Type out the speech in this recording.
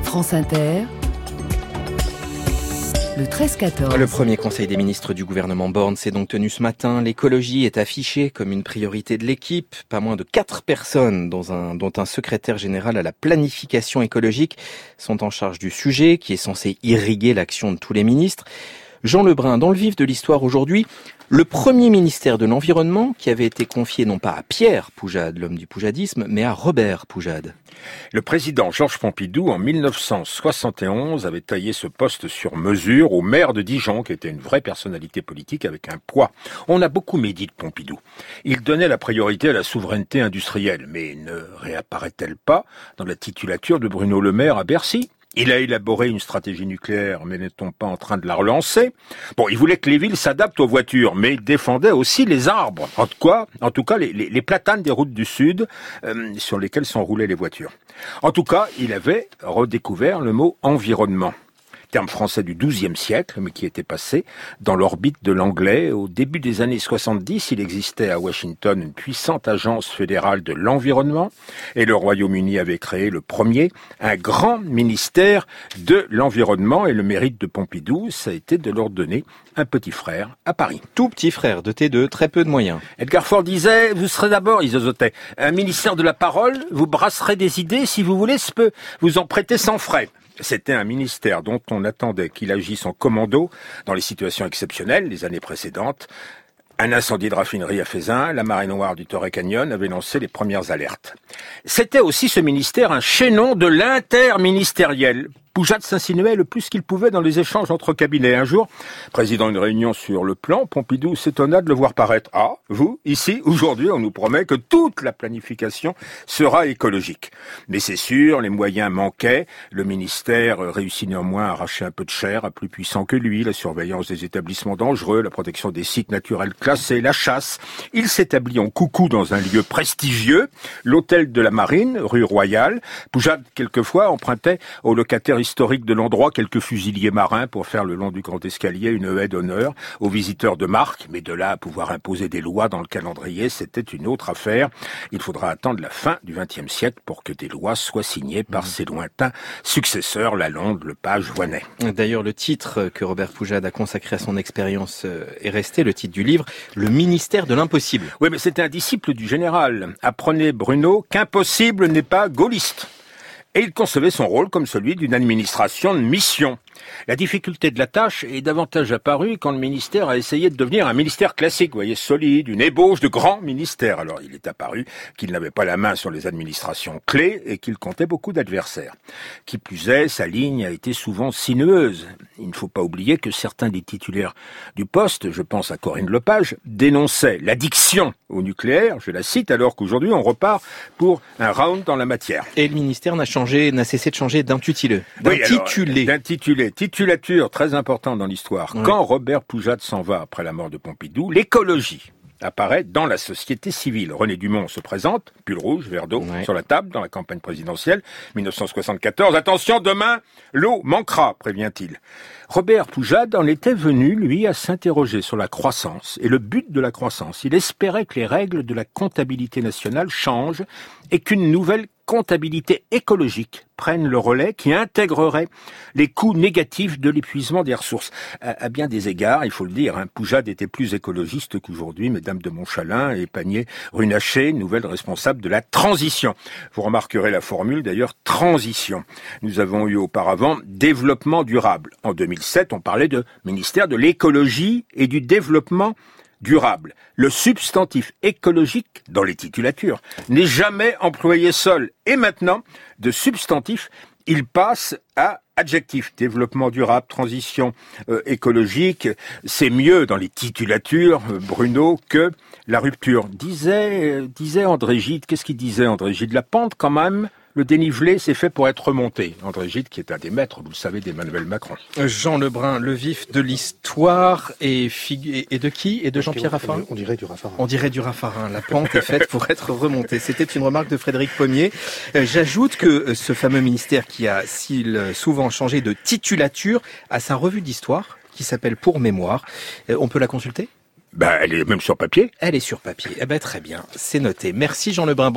France Inter, le 13-14. Le premier conseil des ministres du gouvernement Borne s'est donc tenu ce matin. L'écologie est affichée comme une priorité de l'équipe. Pas moins de 4 personnes, dont un secrétaire général à la planification écologique, sont en charge du sujet qui est censé irriguer l'action de tous les ministres. Jean Lebrun, dans le vif de l'histoire aujourd'hui, le premier ministère de l'Environnement qui avait été confié non pas à Pierre Poujade, l'homme du poujadisme, mais à Robert Poujade. Le président Georges Pompidou, en 1971, avait taillé ce poste sur mesure au maire de Dijon, qui était une vraie personnalité politique avec un poids. On a beaucoup médit de Pompidou. Il donnait la priorité à la souveraineté industrielle, mais ne réapparaît-elle pas dans la titulature de Bruno Le Maire à Bercy ? Il a élaboré une stratégie nucléaire, mais n'est-on pas en train de la relancer ? Bon, il voulait que les villes s'adaptent aux voitures, mais il défendait aussi les arbres. En tout cas, les platanes des routes du Sud, sur lesquelles s'enroulaient les voitures. En tout cas, il avait redécouvert le mot environnement. Terme français du XIIe siècle, mais qui était passé dans l'orbite de l'anglais. Au début des années 70, il existait à Washington une puissante agence fédérale de l'environnement, et le Royaume-Uni avait créé le premier, un grand ministère de l'environnement, et le mérite de Pompidou, ça a été de leur donner un petit frère à Paris. Tout petit frère, doté de très peu de moyens. Edgar Faure disait, vous serez d'abord, il zozotait, un ministère de la parole, vous brasserez des idées, si vous voulez, je peux vous en prêter sans frais. C'était un ministère dont on attendait qu'il agisse en commando dans les situations exceptionnelles les années précédentes. Un incendie de raffinerie à Feyzin, la marée noire du Torrey Canyon avait lancé les premières alertes. C'était aussi ce ministère un chaînon de l'interministériel. Poujade s'insinuait le plus qu'il pouvait dans les échanges entre cabinets. Un jour, président d'une réunion sur le plan, Pompidou s'étonna de le voir paraître. « Ah, vous, ici, aujourd'hui, on nous promet que toute la planification sera écologique. » Mais c'est sûr, les moyens manquaient. Le ministère réussit néanmoins à arracher un peu de chair à plus puissant que lui. La surveillance des établissements dangereux, la protection des sites naturels classés, la chasse. Il s'établit en coucou dans un lieu prestigieux, l'hôtel de la Marine, rue Royale. Poujade, quelquefois, empruntait aux locataires historique de l'endroit, quelques fusiliers marins pour faire le long du grand escalier une haie d'honneur aux visiteurs de marque, mais de là à pouvoir imposer des lois dans le calendrier, c'était une autre affaire. Il faudra attendre la fin du XXe siècle pour que des lois soient signées par ses lointains successeurs, Lalonde, Lepage, Voynet. D'ailleurs, le titre que Robert Poujade a consacré à son expérience est resté le titre du livre, Le ministère de l'impossible. Oui, mais c'était un disciple du général. Apprenez, Bruno, qu'impossible n'est pas gaulliste. Et il concevait son rôle comme celui d'une administration de mission. La difficulté de la tâche est davantage apparue quand le ministère a essayé de devenir un ministère classique, vous voyez, solide, une ébauche de grand ministère. Alors il est apparu qu'il n'avait pas la main sur les administrations clés et qu'il comptait beaucoup d'adversaires. Qui plus est, sa ligne a été souvent sinueuse. Il ne faut pas oublier que certains des titulaires du poste, je pense à Corinne Lepage, dénonçaient l'addiction au nucléaire, je la cite, alors qu'aujourd'hui on repart pour un round dans la matière. Et le ministère n'a cessé de changer d'intitulé. D'intitulé. Titulature très importante dans l'histoire. Oui. Quand Robert Poujade s'en va après la mort de Pompidou, l'écologie apparaît dans la société civile. René Dumont se présente, pull rouge, verre d'eau, sur la table dans la campagne présidentielle, 1974. Attention, demain, l'eau manquera, prévient-il. Robert Poujade en était venu, lui, à s'interroger sur la croissance et le but de la croissance. Il espérait que les règles de la comptabilité nationale changent et qu'une nouvelle comptabilité écologique prenne le relais qui intégrerait les coûts négatifs de l'épuisement des ressources. À bien des égards, il faut le dire, Poujade était plus écologiste qu'aujourd'hui, mesdames de Montchalin et Pannier-Runacher, nouvelle responsable de la transition. Vous remarquerez la formule d'ailleurs, transition. Nous avons eu auparavant développement durable. En 2007, on parlait de ministère de l'écologie et du développement durable. Le substantif écologique, dans les titulatures, n'est jamais employé seul. Et maintenant, de substantif, il passe à adjectif. Développement durable, transition écologique, c'est mieux dans les titulatures, Bruno, que la rupture. Disait André Gide, qu'est-ce qu'il disait André Gide ? La pente quand même, le dénivelé, c'est fait pour être remonté. André Gide, qui est un des maîtres, vous le savez, d'Emmanuel Macron. Jean Lebrun, le vif de l'histoire et de qui ? Et de Jean-Pierre Raffarin ? On dirait du Raffarin. On dirait du Raffarin. La pente est faite pour être remontée. C'était une remarque de Frédéric Pommier. J'ajoute que ce fameux ministère qui a si souvent changé de titulature a sa revue d'histoire qui s'appelle Pour Mémoire. On peut la consulter ? Elle est même sur papier. Elle est sur papier. Très bien, c'est noté. Merci Jean Lebrun.